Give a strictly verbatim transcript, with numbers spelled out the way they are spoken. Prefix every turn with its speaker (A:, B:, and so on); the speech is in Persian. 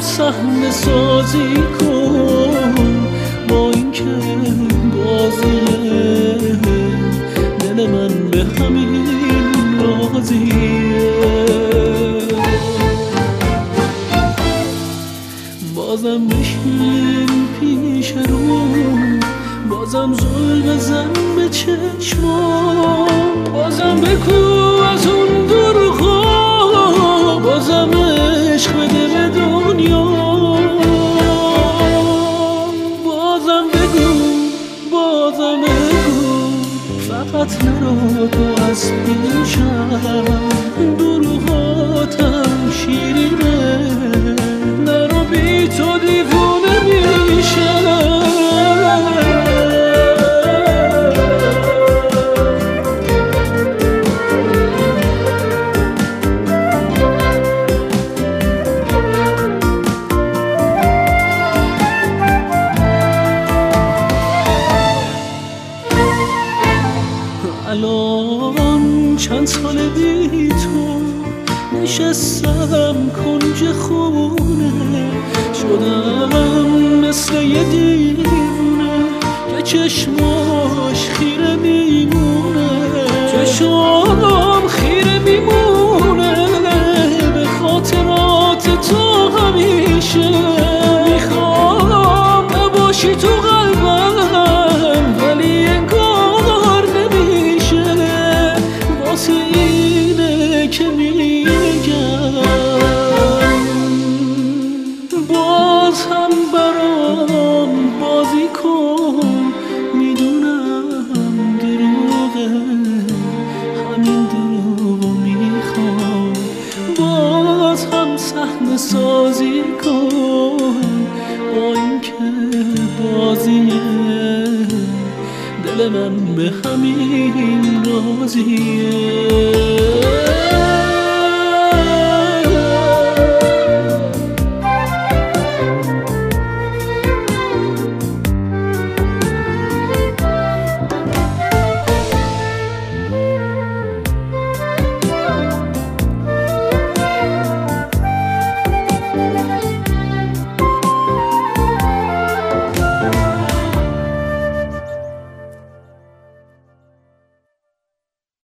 A: صحنه سازی کن با این که بازیه دل من به همین راضیه. بازم بشین پیش رو، بازم زل بزن به چشمام، بازم بگو از اون دروغا، بازم عشق بده به دنیا. بازم بگو بازم بگو فقط نرو تو از پیشم، دروغاتم شیرینه نرو بی تو دیوونه میشم. الان چند سال بی تو نشستم کنج خونه، شدم مثل یه دیوونه که چشماش خیره میمونه، چشمام خیره میمونه به خاطرات تو همیشه. میخوام نباشی تو قلبم ولی انگار نمیشه، واسه اینه که میگم باز هم برام بازی کن. میدونم دروغه همین دروغو میخوام، باز هم صحنه سازی کن با این که بازیه دل من به همین راضیه.